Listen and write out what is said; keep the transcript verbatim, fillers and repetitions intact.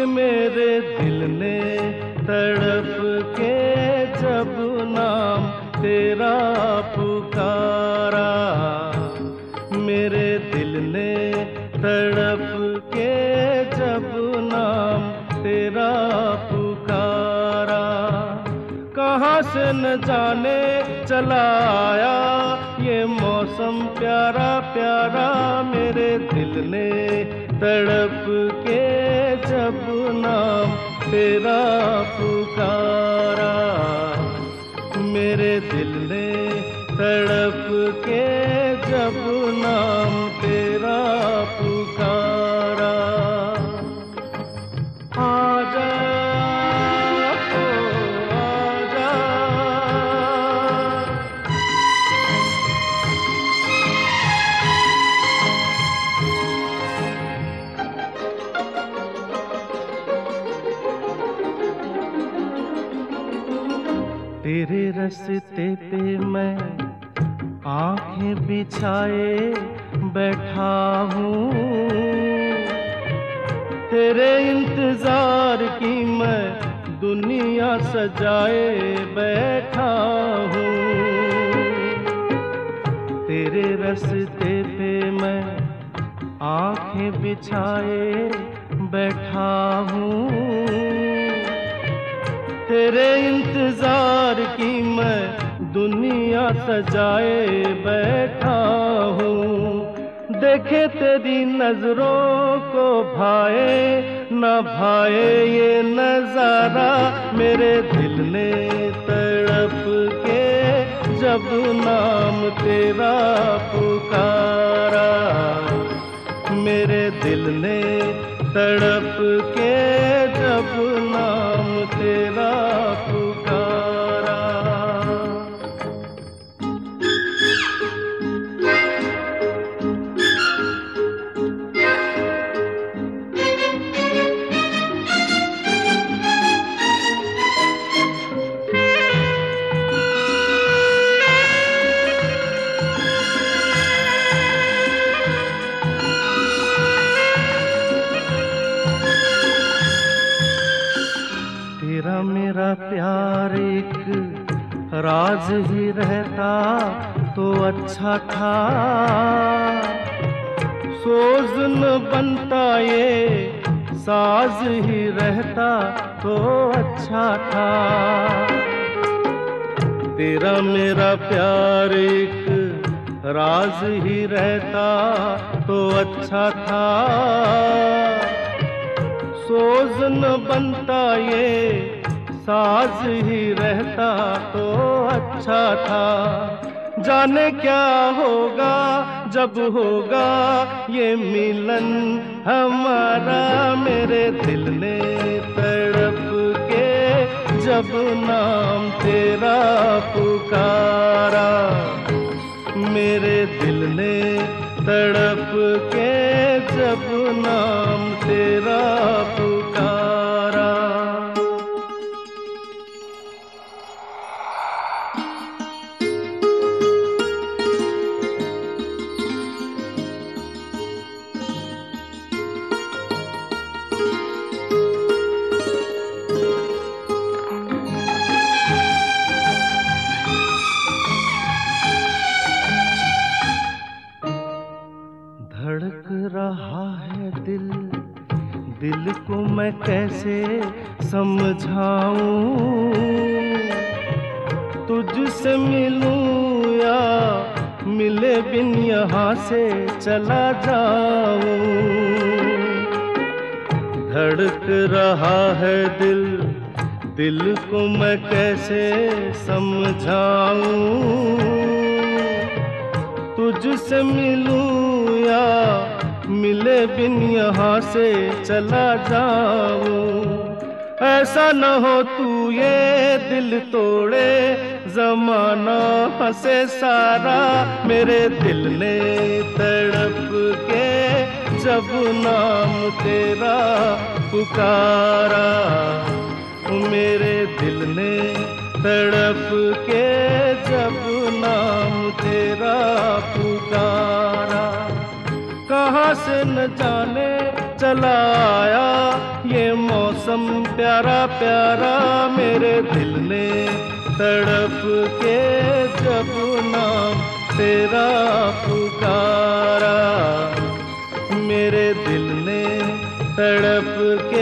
मेरे दिल ने तड़प के जब नाम तेरा पुकारा, मेरे दिल ने तड़प के जब नाम तेरा पुकारा। कहाँ से न जाने चला आया ये मौसम प्यारा प्यारा, मेरे दिल ने तड़प के जब नाम तेरा पुकारा, मेरे दिल ने तड़प के जब नाम तेरा पुकारा। आजा तेरे रास्ते पे मैं आंखें बिछाए बैठा हूँ, तेरे इंतजार की मैं दुनिया सजाए बैठा हूँ। तेरे रास्ते पे मैं आंखें बिछाए बैठा हूँ, तेरे इंतजार की मैं दुनिया सजाए बैठा हूँ। देखे तेरी नजरों को भाए न भाए ये नजारा, मेरे दिल ने तड़प के जब नाम तेरा पुकारा, मेरे दिल ने तड़प के जब नाम तेरा पुकारा। तेरा मेरा प्यार एक राज ही रहता तो अच्छा था, सोज न बनता ये साज ही रहता तो अच्छा था। तेरा मेरा प्यार एक राज ही रहता तो अच्छा था, सोज न बनता ये साज ही रहता तो अच्छा था। जाने क्या होगा जब होगा ये मिलन हमारा, मेरे दिल ने तड़प के जब नाम तेरा पुकारा, मेरे दिल ने तड़प के जब नाम तेरा पुकारा। धड़क रहा है दिल, दिल को मैं कैसे समझाऊं, तुझसे मिलूं या मिले बिन यहाँ से चला जाऊं। धड़क रहा है दिल, दिल को मैं कैसे समझाऊं, तुझसे मिलूं या मिले बिन यहाँ से चला जाऊं। ऐसा न हो तू ये दिल तोड़े, जमाना हंसे सारा, मेरे दिल ने तड़प के जब नाम तेरा पुकारा, मेरे दिल ने तड़प के जब नाम तेरा पुकारा। कहाँ से न जाने चला आया ये मौसम प्यारा प्यारा मेरे दिल ने तड़प के जब नाम तेरा पुकारा, मेरे दिल ने तड़प के